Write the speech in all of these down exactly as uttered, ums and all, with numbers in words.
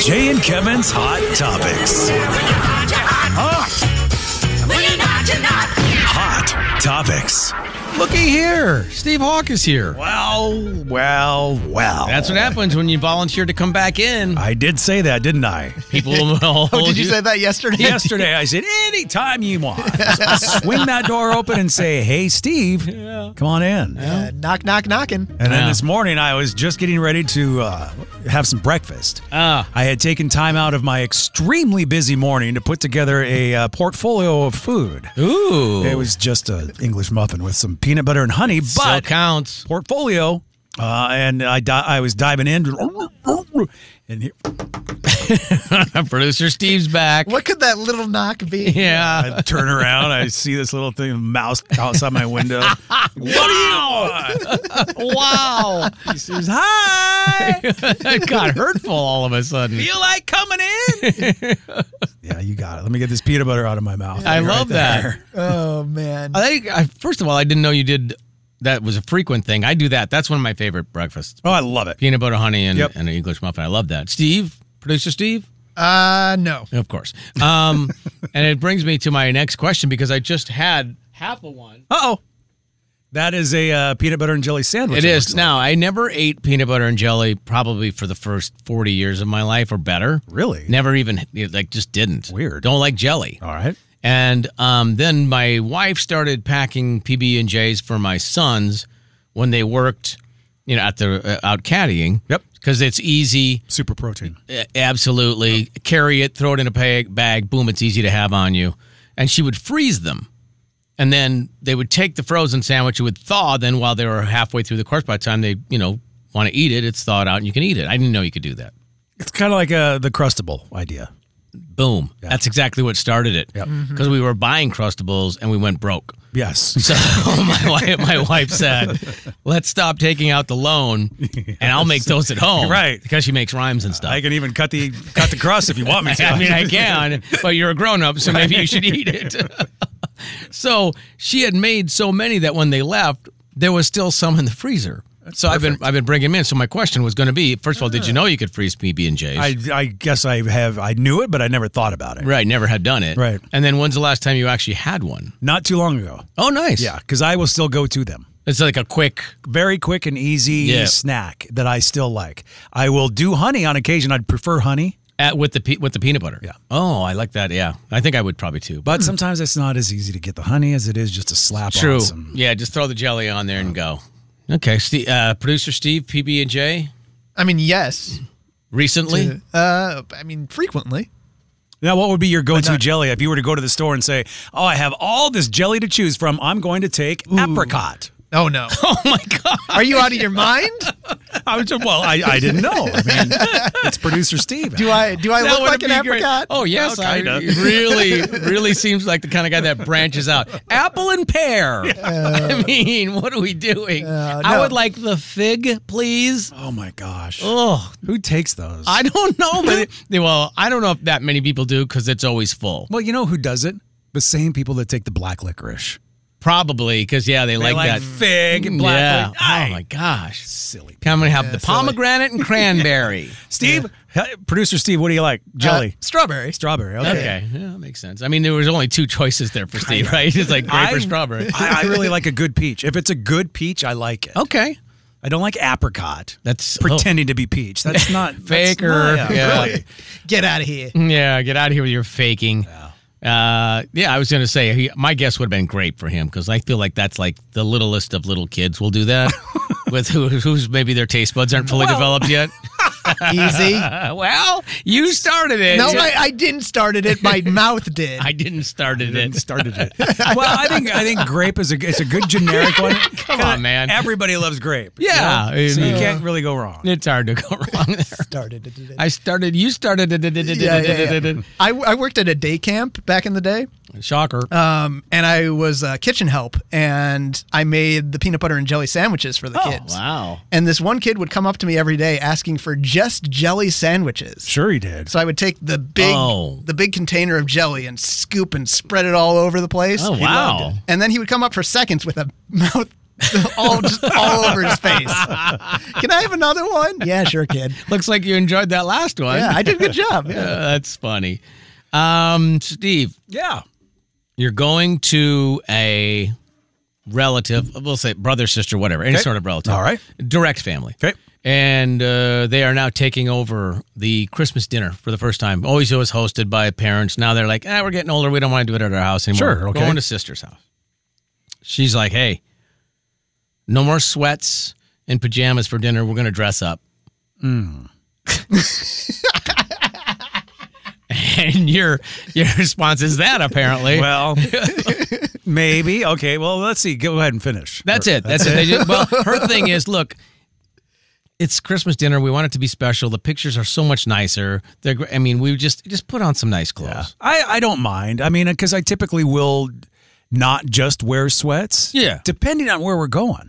Jay and Kevin's Hot Topics. Hot Topics. Looky here. Steve Hawk is here. Well, well, well. That's what happens when you volunteer to come back in. I did say that, didn't I? People will hold Oh, did you say that yesterday? Yesterday, I said, anytime you want. Just swing that door open and say, hey, Steve, come on in. Uh, knock, knock, knocking. And then Yeah. this morning, I was just getting ready to uh, have some breakfast. Ah. I had taken time out of my extremely busy morning to put together a uh, portfolio of food. Ooh. It was just an English muffin with some peanut butter and honey, Still but counts. portfolio. Uh, and I, di- I was diving in. And here, Producer Steve's back. What could that little knock be? Yeah. I turn around. I see this little thing, mouse outside my window. What do you want? Wow. He says, hi. It got hurtful all of a sudden. Feel like coming in? Yeah, you got it. Let me get this peanut butter out of my mouth. I Right love that. there. Oh, man. I think, I, first of all, I didn't know you did that was a frequent thing. I do that. That's one of my favorite breakfasts. Oh, I love it. Peanut butter, honey, and, Yep. and an English muffin. I love that. Steve, producer Steve? Uh, no. Of course. Um, and it brings me to my next question because I just had half of one. Uh-oh. That is a uh, peanut butter and jelly sandwich. It looks is. like. Now, I never ate peanut butter and jelly probably for the first forty years of my life or better. Really? Never even, like, just didn't. Weird. Don't like jelly. All right. And um, then my wife started packing P B and J's for my sons when they worked, you know, at the uh, out caddying. Yep. Because it's easy. Super protein. Uh, Absolutely. Carry it, throw it in a bag, bag, boom, it's easy to have on you. And she would freeze them. And then they would take the frozen sandwich, it would thaw. Then while they were halfway through the course, by the time they, you know, want to eat it, it's thawed out and you can eat it. I didn't know you could do that. It's kind of like uh, the Crustable idea. Boom. Yeah. That's exactly what started it. Yep. Because we were buying Crustables and we went broke. Yes. So my wife, my wife said, let's stop taking out the loan and I'll make those at home. Right. Because she makes rhymes and stuff. I can even cut the cut the crust if you want me to. I mean, I can, but you're a grown-up, so maybe you should eat it. So she had made so many that when they left, there was still some in the freezer. That's so perfect. I've been I've been bringing them in. So my question was going to be, first of all, did you know you could freeze P B and J's? I, I guess I have. I knew it, but I never thought about it. Right, never had done it. Right. And then when's the last time you actually had one? Not too long ago. Oh, nice. Yeah, because I will still go to them. It's like a quick. Very quick and easy Yeah. snack that I still like. I will do honey on occasion. I'd prefer honey, At, with the pe- with the peanut butter. Yeah. Oh, I like that. Yeah, I think I would probably too. but sometimes it's not as easy to get the honey as it is just to slap True. on some. Yeah, just throw the jelly on there and go. Okay, Steve, uh, producer Steve, P B and J. I mean, yes. Recently, Uh, I mean, frequently. Now, what would be your go-to not- jelly if you were to go to the store and say, "Oh, I have all this jelly to choose from. I'm going to take apricot." Oh, no. oh my god, Are you out of your mind? I was just, well, I, I didn't know. I mean, it's producer Steve. Do I do I That look would like an be great. apricot? Oh yes, Well, I kinda. really, really seems like the kind of guy that branches out. Apple and pear. I mean, what are we doing? Uh, I no. would like the fig, please. Oh my gosh. Oh, Who takes those? I don't know, but it, well, I don't know if that many people do because it's always full. well, you know who does it? The same people that take the black licorice. Probably because yeah, they, They like, like that fig and black Yeah. licorice. Aye. Oh my gosh. Silly. Come and have Yeah, the silly. pomegranate and cranberry. Steve, hey, producer Steve, what do you like? Jelly, Uh, strawberry. strawberry. Okay. Okay, yeah, that makes sense. I mean, there was only two choices there for Steve, right? It's like grape or I- strawberry. I, I really like a good peach. If it's a good peach, I like it. Okay, I don't like apricot. that's Pretending to be peach. That's not that's Faker, not- yeah. Really. Get out of here. oh, yeah. Get out of here with your faking. Uh, yeah, I was gonna say he, my guess would have been grape for him because I feel like that's like the littlest of little kids will do that with who, who's maybe their taste buds aren't fully Well- developed yet. Easy. Uh, well, you started it. No, my, I didn't start it. My mouth did. I didn't started it. Started it. Well, I think I think grape is a it's a good generic one. Come on, man. Everybody loves grape. you Yeah, know? so you uh, can't really go wrong. It's hard to go wrong there. started it. I started. You started. Yeah, yeah, yeah. I, I worked at a day camp back in the day, Shocker. um, and I was uh, kitchen help, and I made the peanut butter and jelly sandwiches for the Oh, kids. wow. And this one kid would come up to me every day asking for just jelly sandwiches. Sure, he did. So I would take the big, Oh. the big container of jelly and scoop and spread it all over the place. Oh, He wow. loved it. And then he would come up for seconds with a mouth all just all over his face. Can I have another one? Yeah, sure, kid. Looks like you enjoyed that last one. Yeah, I did a good job. Yeah. Uh, that's funny. Um, Steve, Yeah. you're going to a relative, we'll say brother, sister, whatever, any Okay. sort of relative. All right. Direct family. Okay. And uh, they are now taking over the Christmas dinner for the first time. Always it was hosted by parents. Now they're like, ah, we're getting older. We don't want to do it at our house anymore. Sure, okay. Going to sister's house. She's like, hey, no more sweats and pajamas for dinner. We're going to dress up. Mm. And your your response is that, apparently. Well, maybe. Okay. Well, let's see. Go ahead and finish. That's it. That's it. They just, well, her thing is, look, it's Christmas dinner. We want it to be special. The pictures are so much nicer. They're, gr- I mean, we just just put on some nice clothes. Yeah. I, I don't mind. I mean, because I typically will not just wear sweats. Yeah. Depending on where we're going.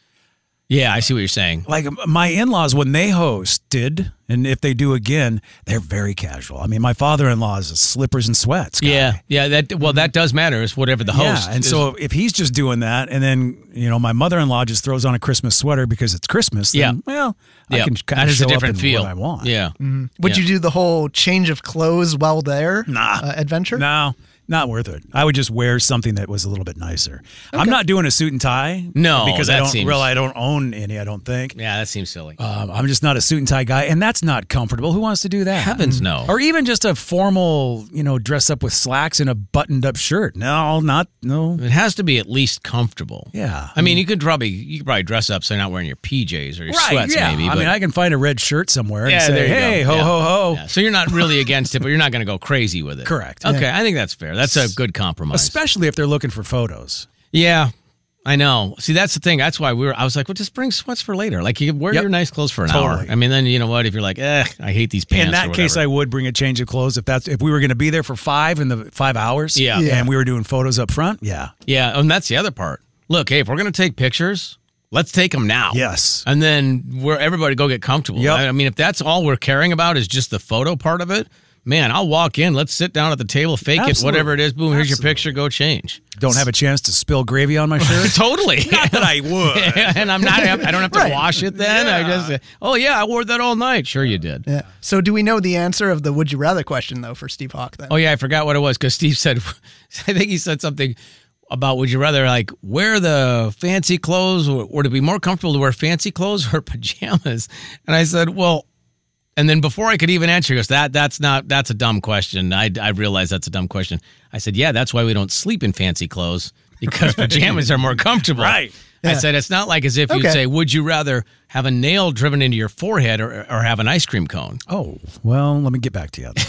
Yeah, I see what you're saying. Like my in-laws, when they hosted, and if they do again, they're very casual. I mean, my father-in-law is a slippers and sweats guy. Yeah, yeah. That well, that does matter. It's whatever the host. Yeah, and is. so if he's just doing that, and then you know my mother-in-law just throws on a Christmas sweater because it's Christmas, then, Yeah. well, yeah, I can kind that of is show a different up in feel. what I want. Yeah. Would Yeah. you do the whole change of clothes while there? Nah. uh, adventure? No, not worth it. I would just wear something that was a little bit nicer. I'm not doing a suit and tie. No, because that I don't seems- really I don't own any. I don't think. Yeah, that seems silly. Um, I'm just not a suit and tie guy, and that's not comfortable. Who wants to do that? Heavens no. Or even just a formal, you know, dress up with slacks and a buttoned-up shirt. No, not no. It has to be at least comfortable. Yeah. I mean, you could probably you could probably dress up so you're not wearing your P Js or your sweats, yeah. maybe. I but, mean, I can find a red shirt somewhere and yeah, say, there you "Hey, go. ho, Yeah. ho, ho." Yeah. So you're not really against it, but you're not going to go crazy with it. Correct. Okay, Yeah. I think that's fair. That's a good compromise. Especially if they're looking for photos. Yeah, I know. See, that's the thing. That's why we were. I was like, well, just bring sweats for later. Like, you wear Yep. your nice clothes for an Totally. hour. I mean, then you know what? If you're like, eh, I hate these pants. In that or case, I whatever. would bring a change of clothes if that's if we were going to be there for five in the five hours. Yeah. Yeah. And we were doing photos up front. Yeah. Yeah, and that's the other part. Look, hey, if we're gonna take pictures, let's take them now. Yes. And then where everybody go get comfortable. Yep. I I mean, if that's all we're caring about is just the photo part of it, man, I'll walk in. Let's sit down at the table, fake it, Absolutely. whatever it is. Boom, here's your Absolutely. picture. Go change. Don't have a chance to spill gravy on my shirt. Totally. Not that I would. And I'm not. I don't have to Right. wash it. Then I just. Oh yeah, I wore that all night. Sure, you did. Yeah. So do we know the answer of the would you rather question though for Steve Hawk then? Oh yeah, I forgot what it was because Steve said. I think he said something about would you rather like wear the fancy clothes or, or to be more comfortable to wear fancy clothes or pajamas? And I said, well, and then before I could even answer, he goes, that that's not that's a dumb question. I I realize that's a dumb question. I said, yeah, that's why we don't sleep in fancy clothes because pajamas are more comfortable. Right. I Yeah. said it's not like as if you'd Okay. say, would you rather have a nail driven into your forehead or, or have an ice cream cone? Oh, well, let me get back to you.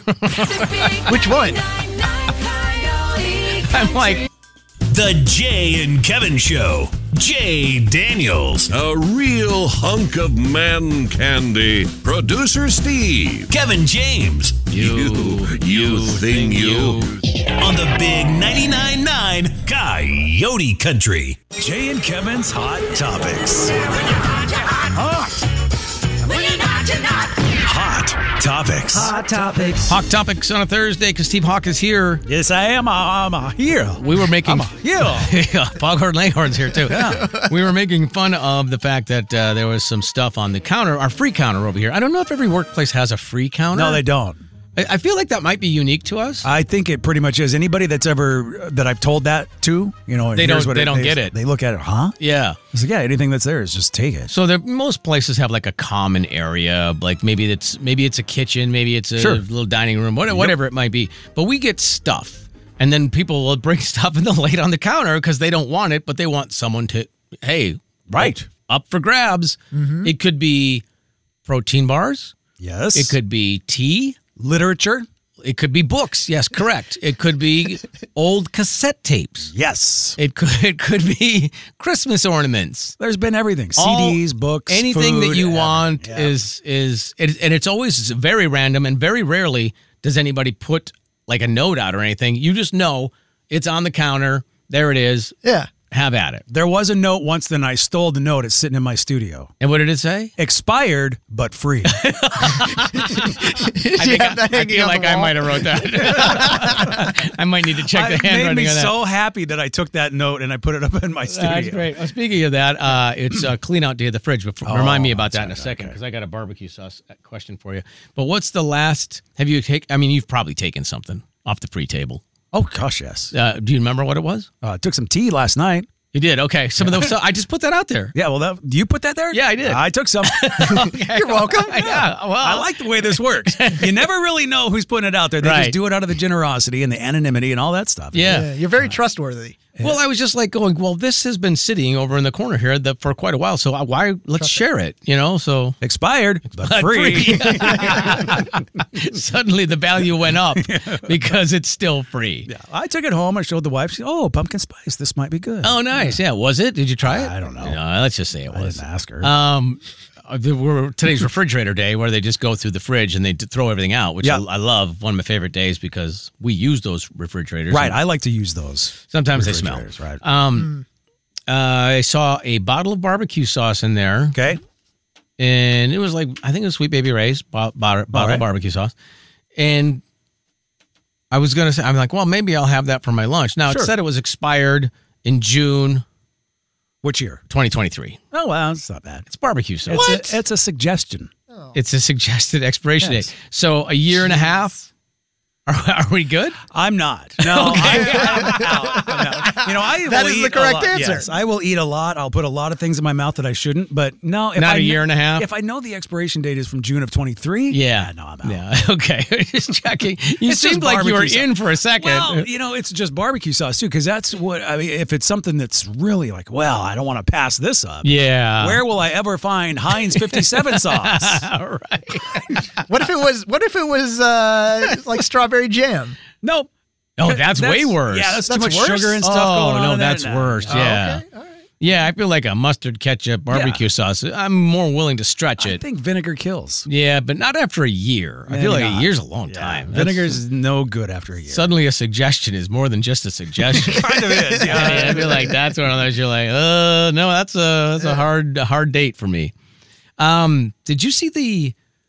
Which one? I'm like, The Jay and Kevin Show. Jay Daniels. A real hunk of man candy. Producer Steve. Kevin James. you, you thing you. On the big ninety-nine point nine Coyote Country. Jay and Kevin's Hot Topics. Hot Topics. Hot topics. Hawk Topics on a Thursday because Steve Hawk is here. Yes, I am. I'm a hero. We were making Yeah. yeah, Foghorn Leghorn's here too. We were making fun of the fact that uh, there was some stuff on the counter, our free counter over here. I don't know if every workplace has a free counter. No, they don't. I, I feel like that might be unique to us. I think it pretty much is. Anybody that's ever that I've told that to, you know, and They here's don't- what they don't they, get it. They look at it, huh? yeah. I said, yeah, anything that's there is just take it. So there, most places have like a common area, like maybe it's maybe it's a kitchen, maybe it's a Sure. little dining room, whatever, whatever it might be. But we get stuff, and then people will bring stuff and they'll lay it on the counter because they don't want it, but they want someone to, hey, Right. up for grabs. It could be protein bars. Yes. It could be tea. literature. It could be books. Yes, correct. It could be old cassette tapes. Yes. It could it could be Christmas ornaments. There's been everything. All- C Ds, books, anything that food, you everything. want Yeah. is is it, and it's always very random and very rarely does anybody put like a note out or anything. You just know it's on the counter. There it is. Yeah. Have at it. There was a note once, then I stole the note. It's sitting in my studio. And what did it say? Expired, but free. Did I, think have that I, I hanging feel on like the I wall? might have wrote that. I might need to check the It made handwriting me on that. so happy that I took that note and I put it up in my studio. That's great. Well, speaking of that, uh, it's uh, clean out day of the fridge. But Oh, remind me about that's that in a right, second okay. because I got a barbecue sauce question for you. But what's the last? Have you take? I mean, you've probably taken something off the free table. Oh, gosh, yes. Uh, do you remember what it was? Uh, I took some tea last night. You did. Okay. Some of those. So I just put that out there. Yeah, well, that, you put that there? Yeah, I did. I took some. Okay. You're welcome. Yeah. Well, I like the way this works. You never really know who's putting it out there. They Right. just do it out of the generosity and the anonymity and all that stuff. Yeah. Yeah, you're very trustworthy. Well, I was just like going, well, this has been sitting over in the corner here the, for quite a while, so why let's share it, you know? So Expired, but, But free. free. Suddenly the value went up because it's still free. Yeah, I took it home. I showed the wife. She, oh, pumpkin spice. This might be good. Oh, nice. Yeah, was it? Did you try it? I don't know. No, let's just say it I was. didn't ask her. Um, uh, there were today's refrigerator day where they just go through the fridge and they d- throw everything out, which Yeah. I, I love. One of my favorite days because we use those refrigerators. right. and I like to use those. sometimes they smell. refrigerators, Right. Um, uh, I saw a bottle of barbecue sauce in there. Okay. And it was like, I think it was Sweet Baby Ray's bo- bo- bottle right. of barbecue sauce. And I was going to say, I'm like, well, maybe I'll have that for my lunch. Now, Sure. it said it was expired in June Which year? twenty twenty-three. Oh, well, it's not bad. It's barbecue sauce. It's a, it's a suggestion. It's a suggested expiration Yes. date. So a year and a half? Are, are we good? I'm not. No, I, I'm out. I'm out. You know, I That will is eat the correct a lot. answer. Yes, I will eat a lot. I'll put a lot of things in my mouth that I shouldn't. But no, if Not I a year kn- and a half? If I know the expiration date is from June of twenty-three, Yeah. no, I'm out. Yeah. Okay. Just checking. You It's seemed just like you were barbecue sauce. in for a second. Well, you know, it's just barbecue sauce too, because that's what I mean. If it's something that's really like, well, I don't want to pass this up. yeah. Where will I ever find Heinz fifty-seven sauce? All right. What if it was? What if it was uh, like strawberry jam? Nope. Oh, that's, way worse. Yeah, that's, That's too much worse? sugar and stuff oh, going on. no, in there. that's No. worse. Yeah. Okay, all right. Yeah, I feel like a mustard ketchup barbecue Yeah. sauce. I'm more willing to stretch I it. think vinegar kills. Yeah, but not after a year. I feel like Maybe a not. year's a long Yeah. time. That's- Vinegar's no good after a year. Suddenly a suggestion is more than just a suggestion. kind of is. Yeah, Yeah. I feel like that's one of those you're like, uh, no, that's a that's a hard a hard date for me. Um, did you see the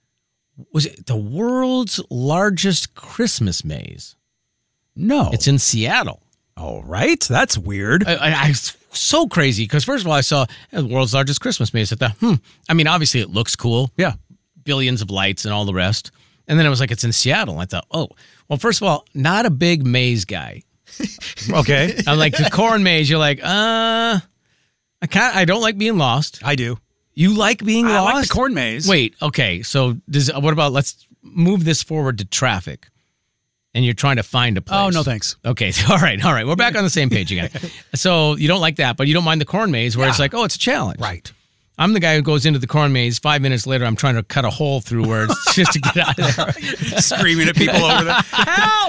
was it the world's largest Christmas maze? No. It's in Seattle. All right. That's weird. I, I, I so crazy because first of all, I saw uh, the world's largest Christmas maze. I thought, hmm. I mean, obviously it looks cool, yeah. billions of lights and all the rest. And then it was like it's in Seattle. I thought, oh, well, first of all, not a big maze guy. Okay. I'm like the corn maze. You're like, uh, I can't. I don't like being lost. I do. You like being I lost? like the corn maze. Wait, okay. So does what about let's move this forward to traffic, and you're trying to find a place. Oh, no, thanks. Okay, all right, all right. We're back on the same page again. So you don't like that, but you don't mind the corn maze where it's Yeah. like, oh, it's a challenge. Right. I'm the guy who goes into the corn maze. Five minutes later, I'm trying to cut a hole through where it's just to get out of there. Screaming at people over there. Help!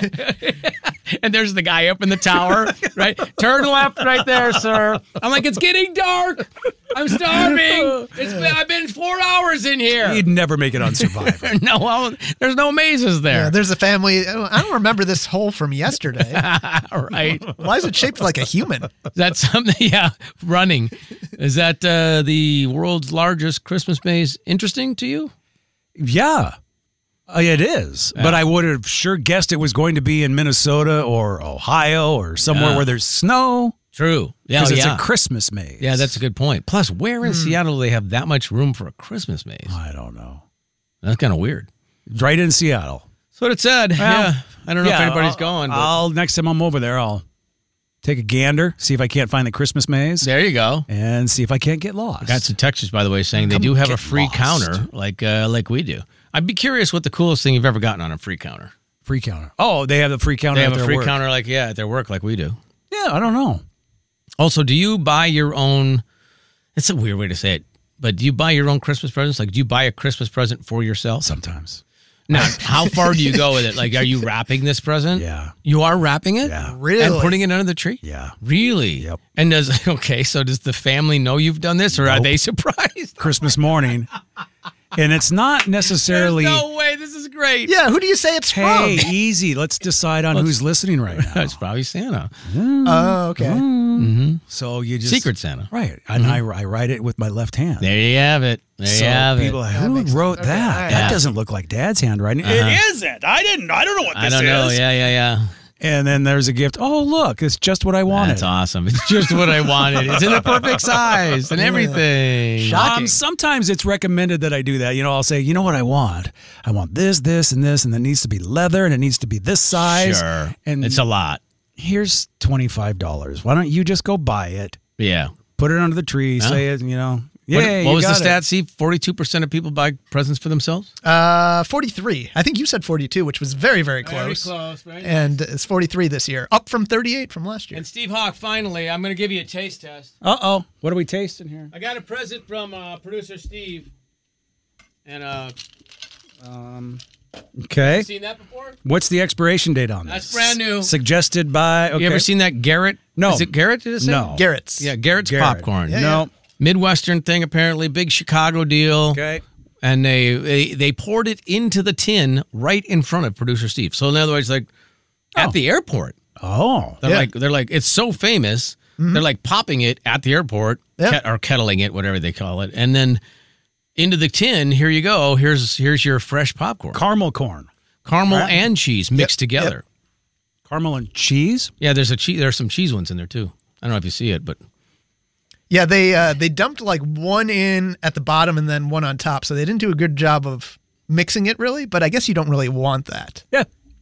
And there's the guy up in the tower, right? Turn left right there, sir. I'm like, it's getting dark. I'm starving. It's been, I've been four hours in here. He'd never make it on Survivor. No, well, there's no mazes there. Yeah, there's a family. I don't remember this hole from yesterday. All right. Why is it shaped like a human? Is that something? Yeah, running. Is that uh, the world's largest Christmas maze interesting to you? Yeah. Uh, it is. But I would have sure guessed it was going to be in Minnesota or Ohio or somewhere Yeah. where there's snow. True. Yeah, Because it's yeah. a Christmas maze. Yeah, that's a good point. Plus, where in Seattle do they have that much room for a Christmas maze? I don't know. That's kind of weird. Right in Seattle. That's what it said. yeah. I don't know if Yeah, anybody's I'll- going. But I'll next time I'm over there, I'll take a gander, see if I can't find the Christmas maze, there you go. and see if I can't get lost. Got some textures, by the way, saying they Come do have a get free lost. counter like uh, like we do. I'd be curious what the coolest thing you've ever gotten on a free counter. Free counter. Oh, they have the free counter They have at a their free work. counter like, yeah, at their work like we do. Yeah, I don't know. Also, do you buy your own, it's a weird way to say it, but do you buy your own Christmas presents? Like, do you buy a Christmas present for yourself? Sometimes. Now, how far do you go with it? Like, are you wrapping this present? Yeah. You are wrapping it? Yeah. Really? And putting it under the tree? Yeah. Really? Yep. And does, okay, so does the family know you've done this or are Nope. they surprised? Christmas morning. And it's not necessarily, There's no way, this is great. Yeah, who do you say it's hey, from? easy. Let's decide on who's listening right now. It's probably Santa. Oh, okay. Mm-hmm. So you just Secret Santa. right? And mm-hmm. I, I write it with my left hand. There you have it. There so you have people it. are like, who That wrote makes sense. that? Okay. That Yeah. doesn't look like Dad's handwriting. Uh-huh. It isn't. I didn't. I don't know what this I don't is. know. Yeah, yeah, yeah. And then there's a gift. Oh, look, it's just what I wanted. That's awesome. It's just what I wanted. It's in the perfect size and everything. Shocking. Um, sometimes it's recommended that I do that. You know, I'll say, you know what I want? I want this, this, and this, and it needs to be leather, and it needs to be this size. Sure. And It's a lot. here's twenty-five dollars. Why don't you just go buy it, Yeah. put it under the tree, Huh? say it, you know. What, Yeah, what you was the got stat, it. see? forty-two percent of people buy presents for themselves? Uh, forty-three. I think you said forty-two, which was very, very close. close, right? And it's forty-three this year, up from thirty-eight from last year. And Steve Hawk, finally, I'm going to give you a taste test. Uh-oh. What are we tasting here? I got a present from uh, producer Steve. And uh, Okay. you seen that before? What's the expiration date on this? That's brand new. Suggested by, okay. You ever seen that Garrett? No. Is it Garrett, did it say? No. Garrett's. Yeah, Garrett's Garrett. popcorn. Yeah, No. Midwestern thing, apparently. Big Chicago deal. Okay. And they, they they poured it into the tin right in front of producer Steve. So in other words, like at Oh. the airport, Oh. they're Yeah. like they're like it's so famous. They're like popping it at the airport Yeah. ket- or kettling it, whatever they call it, and then into the tin. Here you go. Here's here's your fresh popcorn, Caramel corn. caramel Right. and cheese mixed Yep, together. Caramel and cheese? Yeah, there's a cheese. There's some cheese ones in there too. I don't know if you see it, but Yeah, they uh, they dumped like one in at the bottom and then one on top, so they didn't do a good job of mixing it really. But I guess you don't really want that. Yeah.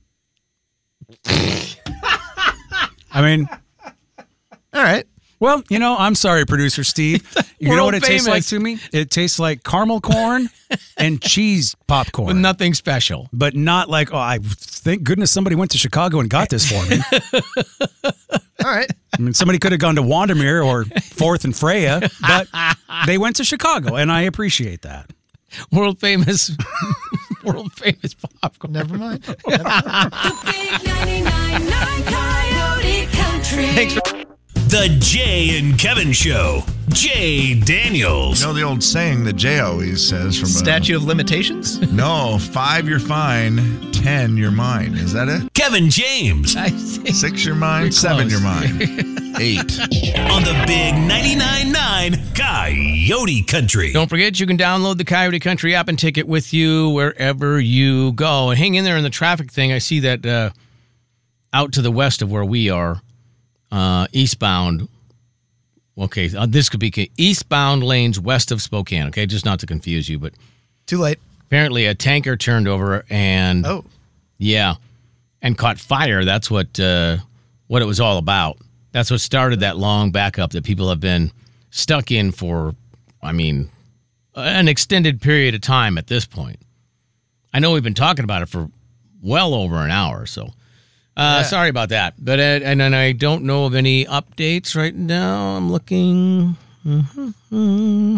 I mean, All right. well, you know, I'm sorry, producer Steve. You know world what it tastes like famous. to me? It tastes like caramel corn and cheese popcorn. with nothing special. but not like, oh, I thank goodness somebody went to Chicago and got this for me. All right. I mean, somebody could have gone to Wandermere or Fourth and Freya, but they went to Chicago, and I appreciate that. World famous, world famous popcorn. Never mind. The big ninety-nine point nine Coyote Country. Thanks. The Jay and Kevin Show. Jay Daniels. You know the old saying that Jay always says from Statute of limitations? A, no, five you're fine, ten you're mine. Is that it? Kevin James. I see. Six you're mine, You're seven close. you're mine, eight. On the big ninety-nine point nine Coyote Country. Don't forget, you can download the Coyote Country app and take it with you wherever you go. And hang in there in the traffic thing. I see that uh, out to the west of where we are, uh, eastbound. Okay, uh, this could be eastbound lanes west of Spokane. Okay, just not to confuse you, but Too late. apparently a tanker turned over and Oh. yeah, and caught fire. That's what uh, what it was all about. That's what started that long backup that people have been stuck in for, I mean, an extended period of time at this point. I know we've been talking about it for well over an hour, so uh, sorry about that. But uh, and, and I don't know of any updates right now. I'm looking. Mm-hmm.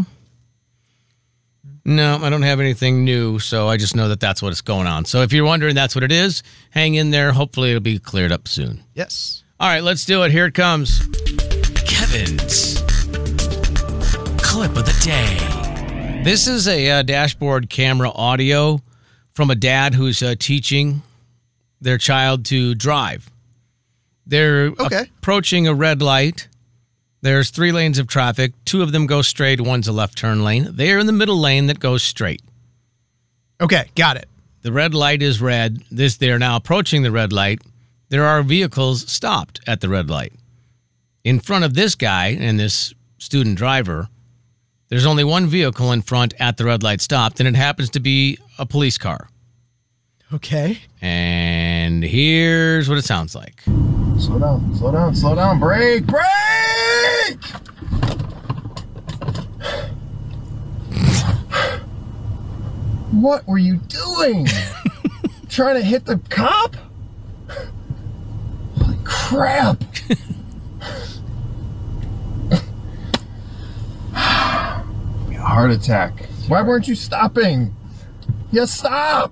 No, I don't have anything new, so I just know that that's what's going on. So if you're wondering that's what it is, hang in there. Hopefully it'll be cleared up soon. Yes. All right, let's do it. Here it comes. Kevin's clip of the day. This is a uh, dashboard camera audio from a dad who's uh, teaching their child to drive. They're Okay. approaching a red light. There's three lanes of traffic. Two of them go straight. One's a left turn lane. They're in the middle lane that goes straight. Okay, got it. The red light is red. This they're now approaching the red light. There are vehicles stopped at the red light. In front of this guy and this student driver, there's only one vehicle in front at the red light stopped, and it happens to be a police car. Okay. And here's what it sounds like. Slow down, slow down, slow down. Brake, brake! What were you doing? Trying to hit the cop? Holy crap. Heart attack. Why weren't you stopping? Yes, stop!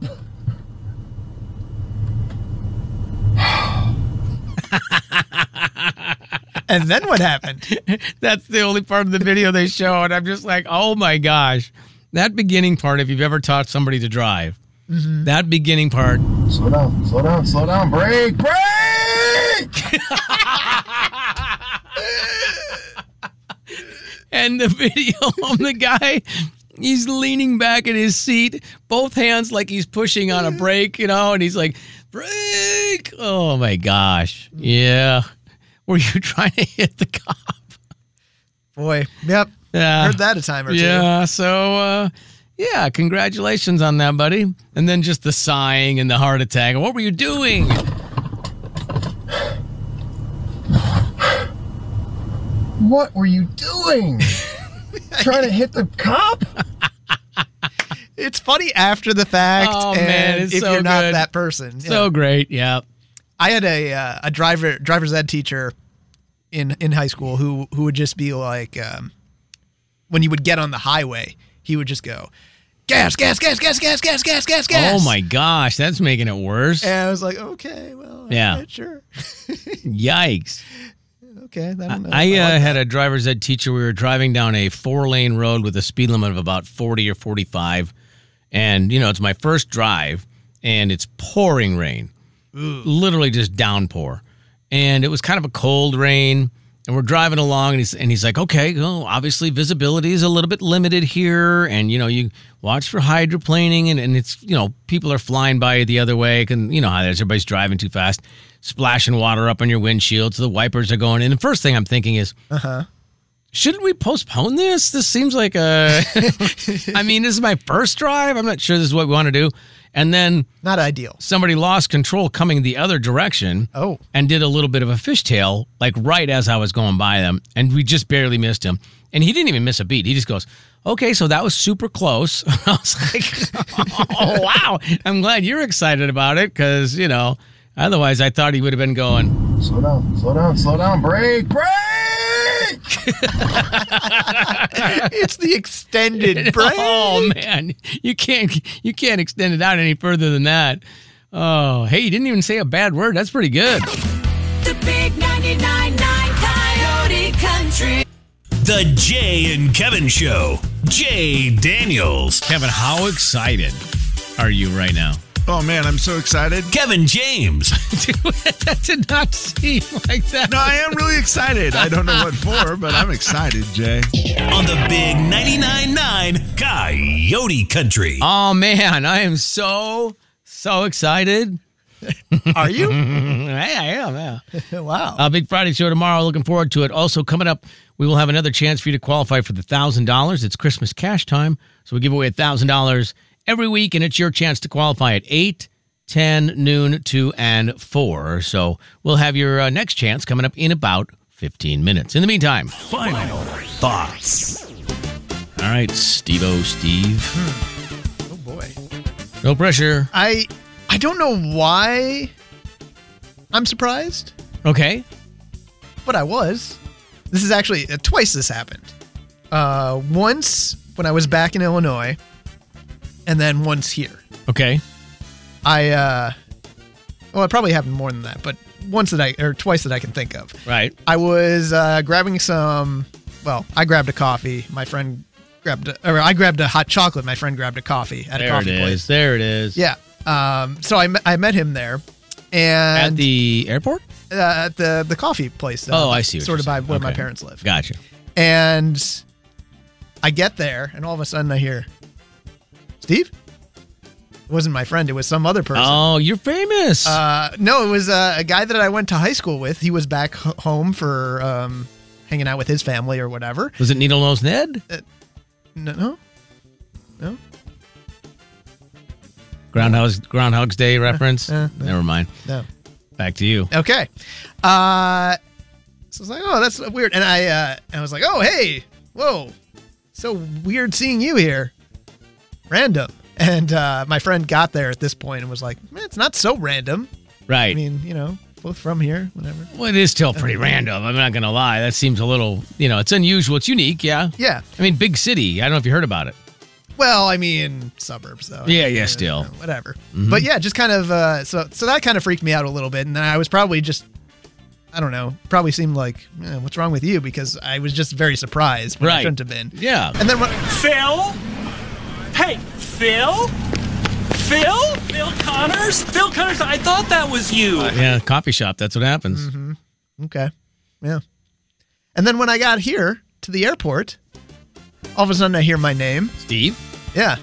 And then what happened? That's the only part of the video they show, and I'm just like, oh my gosh. That beginning part, if you've ever taught somebody to drive, that beginning part, Slow down, slow down, slow down. Brake, brake! And the video of the guy, he's leaning back in his seat, both hands like he's pushing on a brake, you know, and he's like, brake. Oh, my gosh. Yeah. Were you trying to hit the cop? Boy, yep. Yeah. Heard that a time or two. Yeah, so, uh, yeah, congratulations on that, buddy. And then just the sighing and the heart attack. What were you doing? What were you doing? Trying to hit the cop? It's funny after the fact, Oh, and man, it's if so you're not good. that person. So Yeah. great, yeah. I had a uh, a driver driver's ed teacher in in high school who who would just be like, um, when you would get on the highway, he would just go, gas, gas, gas, gas, gas, gas, gas, gas, gas. Oh, my gosh, that's making it worse. And I was like, okay, well, Yeah. all right, sure. Yikes. Okay, I don't know. I if uh, like had that. a driver's ed teacher. We were driving down a four-lane road with a speed limit of about forty or forty-five. And, you know, it's my first drive, and it's pouring rain. Literally just downpour. And it was kind of a cold rain. And we're driving along, and he's, and he's like, okay, well, obviously visibility is a little bit limited here. And, you know, you watch for hydroplaning, and, and it's, you know, people are flying by you the other way. And you know how that is. Everybody's driving too fast, splashing water up on your windshield. So the wipers are going. And the first thing I'm thinking is, Uh-huh. shouldn't we postpone this? This seems like a, I mean, this is my first drive. I'm not sure this is what we want to do. And then Not ideal. somebody lost control coming the other direction. Oh. And did a little bit of a fishtail, like right as I was going by them. And we just barely missed him. And he didn't even miss a beat. He just goes, okay, so that was super close. I was like, oh, wow. I'm glad you're excited about it because, you know, otherwise I thought he would have been going, Slow down, slow down, slow down. Brake, brake! It's the extended break. oh, man, you can't, you can't extend it out any further than that. Oh, hey, you didn't even say a bad word. That's pretty good. The big ninety-nine point nine Coyote Country. The Jay and Kevin Show. Jay Daniels. Kevin, how excited are you right now? Oh, man, I'm so excited. Kevin James. Dude, that did not seem like that. No, I am really excited. I don't know what for, but I'm excited, Jay. On the big ninety-nine point nine Coyote Country. Oh, man, I am so, so excited. Are you? Hey, I am, yeah. Wow. Uh, Big Friday show tomorrow. Looking forward to it. Also, coming up, we will have another chance for you to qualify for the one thousand dollars. It's Christmas cash time, so we give away one thousand dollars every week, and it's your chance to qualify at eight, ten, noon, two, and four. So we'll have your uh, next chance coming up in about fifteen minutes. In the meantime, Final thoughts. all right, Steve-O Steve. Oh, boy. No pressure. I I don't know why I'm surprised, Okay. but I was. This is actually uh, twice this happened. Uh, once when I was back in Illinois, and then once here. Okay. I uh, well, it probably happened more than that, but once that I or twice that I can think of. Right. I was uh, grabbing some. Well, I grabbed a coffee. My friend grabbed, a, or I grabbed a hot chocolate. My friend grabbed a coffee at There a coffee it is. place. There it is. Yeah. Um. So I met, I met him there, and At the airport? uh, at the the coffee place. Oh, I see what Sort you're of by saying. where my Okay. parents live. Gotcha. And I get there, and all of a sudden I hear, Steve? It wasn't my friend. It was some other person. Oh, you're famous. Uh, no, it was uh, a guy that I went to high school with. He was back h- home for um, hanging out with his family or whatever. Was it Needle Nose Ned? No, no, no. Groundhog's Groundhog's Day reference? uh, no. Never mind. no. Back to you. Okay. Uh, so I was like, oh, that's weird. And I, uh, I was like, oh, hey, whoa, so weird seeing you here. Random. And uh, my friend got there at this point and was like, man, it's not so random. Right. I mean, you know, both from here, whatever. well, it is still pretty random. I'm not going to lie. That seems a little, you know, it's unusual. It's unique, yeah. Yeah. I mean, big city. I don't know if you heard about it. Well, I mean, suburbs, though. Yeah, yeah, Uh, still. Whatever. Mhm. But yeah, just kind of, uh, so so that kind of freaked me out a little bit. And then I was probably just, I don't know, probably seemed like, eh, what's wrong with you? Because I was just very surprised when I Right. shouldn't have been. Yeah. And then when, Phil? Hey, Phil? Phil? Phil Connors? Phil Connors, I thought that was you. Yeah, coffee shop. That's what happens. Mm-hmm. Okay. Yeah. And then when I got here to the airport, all of a sudden I hear my name. Steve? Yeah.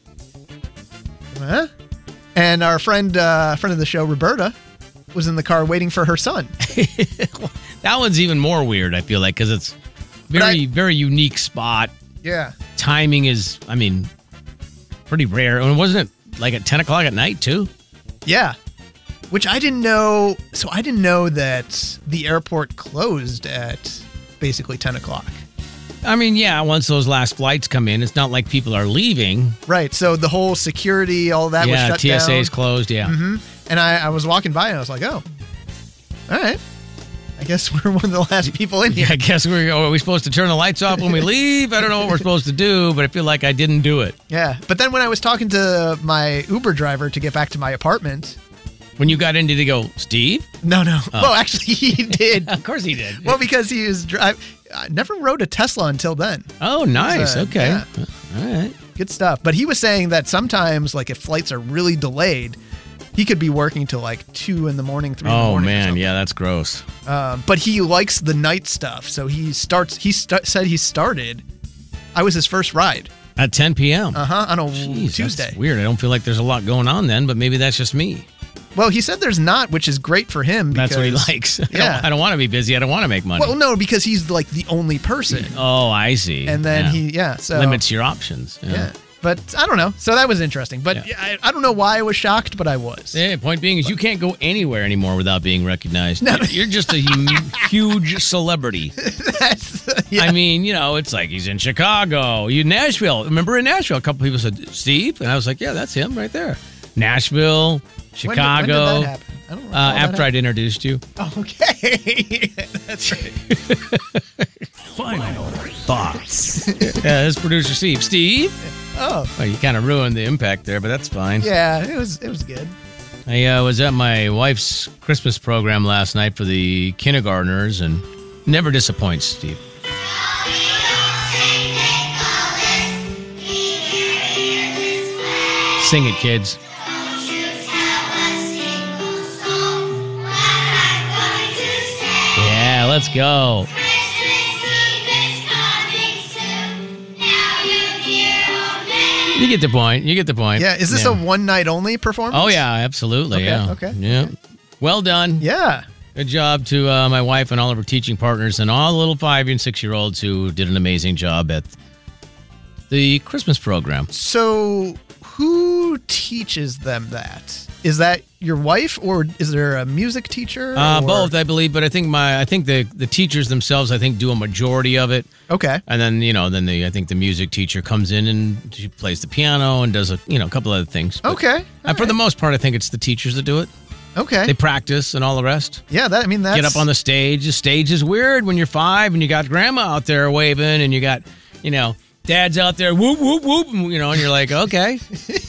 Huh? And our friend, uh, friend of the show, Roberta, was in the car waiting for her son. That one's even more weird, I feel like, because it's very, I, very unique spot. Yeah. Timing is, I mean, pretty rare. And wasn't it like at ten o'clock at night, too? Yeah. Which I didn't know. So I didn't know that the airport closed at basically ten o'clock. I mean, yeah, once those last flights come in, it's not like people are leaving. Right. So the whole security, all that yeah, was shut T S A's down. closed, yeah. Mm-hmm. And I, I was walking by and I was like, oh, all right. I guess we're one of the last people in here. Yeah, I guess we're, are we supposed to turn the lights off when we leave? I don't know what we're supposed to do, but I feel like I didn't do it. Yeah. But then when I was talking to my Uber driver to get back to my apartment. When you got in, did he go, Steve? No, no. Oh. Well, actually, he did. Of course he did. Well, because he was driving. I never rode a Tesla until then. Oh, nice. Uh, okay. Yeah. All right. Good stuff. But he was saying that sometimes, like, if flights are really delayed, he could be working till like two in the morning, three in the Oh, morning. man. Yeah, that's gross. Um, but he likes the night stuff. So he starts, he st- said he started, I was his first ride. At ten p.m.? Uh-huh, on a Jeez, Tuesday. That's weird. I don't feel like there's a lot going on then, but maybe that's just me. Well, he said there's not, which is great for him. Because, That's what he likes. I Yeah. don't, I don't want to be busy. I don't want to make money. Well, no, because he's like the only person. Oh, I see. And then Yeah. he, yeah. So limits your options. Yeah. Yeah. But I don't know. So that was interesting. But Yeah. yeah, I, I don't know why I was shocked, but I was. Yeah, point being is you can't go anywhere anymore without being recognized. No. You're just a hum- huge celebrity. That's, yeah. I mean, you know, it's like he's in Chicago, you Nashville. Remember in Nashville, a couple people said, Steve? And I was like, yeah, that's him right there. Nashville, Chicago. When did, when did that happen? I don't uh, recall that after I'd introduced you. Oh, okay. That's right. Final thoughts. Yeah, this producer Steve. Steve? Oh. Well, you kind of ruined the impact there, but that's fine. Yeah, it was it was good. I uh, was at my wife's Christmas program last night for the kindergartners, and never disappoints, Steve. Sing it, kids. Yeah, let's go. You get the point. You get the point. Yeah, is this Yeah. a one night only performance? Oh, yeah, absolutely. Okay, yeah. okay, Yeah. Well done. Yeah. Good job to uh, my wife and all of her teaching partners and all the little five and six year olds who did an amazing job at the Christmas program. So who teaches them that? Is that your wife, or is there a music teacher? Uh, or- both, I believe, but I think my I think the the teachers themselves I think do a majority of it. Okay. And then, you know, then the I think the music teacher comes in and she plays the piano and does a you know a couple other things. But, Okay. uh, for the most part, I think it's the teachers that do it. Okay. They practice and all the rest. Yeah, that I mean that's Get up on the stage. The stage is weird when you're five and you got grandma out there waving and you got, you know, dad's out there whoop whoop whoop, and, you know, and you're like, okay.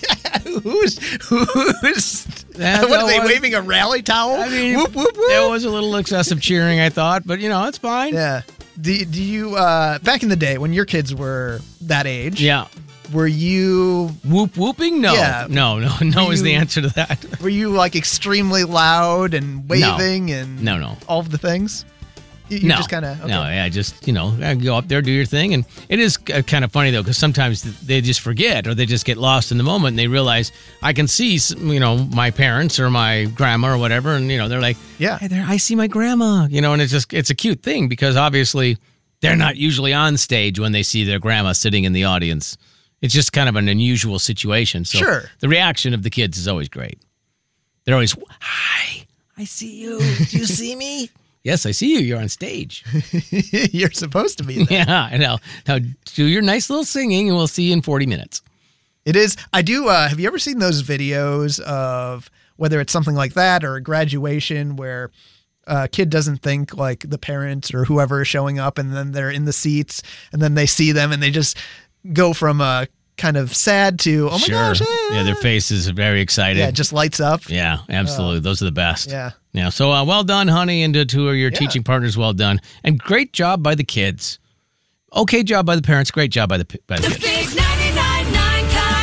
who's who's That- what are they that was- waving a rally towel? I mean, whoop whoop whoop. there was a little excessive cheering, I thought, but you know, it's fine. Yeah. Do, do you uh back in the day when your kids were that age? Yeah. Were you Whoop whooping? No. Yeah. No, no, no Were is the you- answer to that. were you like extremely loud and waving and No, no. all of the things? You, you no. just kind of okay. No, yeah, just, you know, go up there, do your thing. And it is kind of funny, though, because sometimes they just forget or they just get lost in the moment and they realize I can see, you know, my parents or my grandma or whatever. And, you know, they're like, Yeah. hey, there, I see my grandma, you know, and it's just, it's a cute thing because obviously they're not usually on stage when they see their grandma sitting in the audience. It's just kind of an unusual situation. So Sure. the reaction of the kids is always great. They're always, hi, I see you. Do you see me? Yes, I see you. You're on stage. You're supposed to be there. Yeah, I know. Now do your nice little singing, and we'll see you in forty minutes. It is. I do. Uh, have you ever seen those videos of whether it's something like that or a graduation where a kid doesn't think like the parents or whoever is showing up, and then they're in the seats, and then they see them, and they just go from a kind of sad to oh my Sure. gosh, eh. Yeah, their faces are very excited. Yeah, it just lights up. Yeah, absolutely. Those are the best. Yeah. Yeah. So uh, well done, honey, and to two of your Yeah. teaching partners. Well done, and great job by the kids. Okay job by the parents. Great job by the by the The kids. big ninety-nine point nine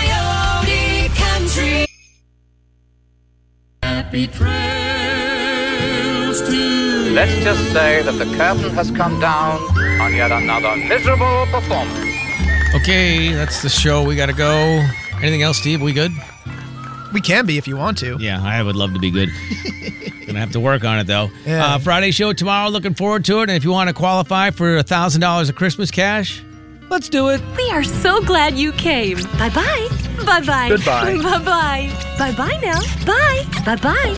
Coyote Country. Happy trails Steve. Let's just say that the curtain has come down on yet another miserable performance. Okay, that's the show. We got to go. Anything else, Steve? We good? We can be if you want to. Yeah, I would love to be good. Gonna have to work on it, though. Yeah. Uh, Friday show tomorrow. Looking forward to it. And if you want to qualify for one thousand dollars of Christmas cash, let's do it. We are so glad you came. Bye-bye. Bye-bye. Goodbye. Bye-bye. Bye-bye now. Bye. Bye-bye.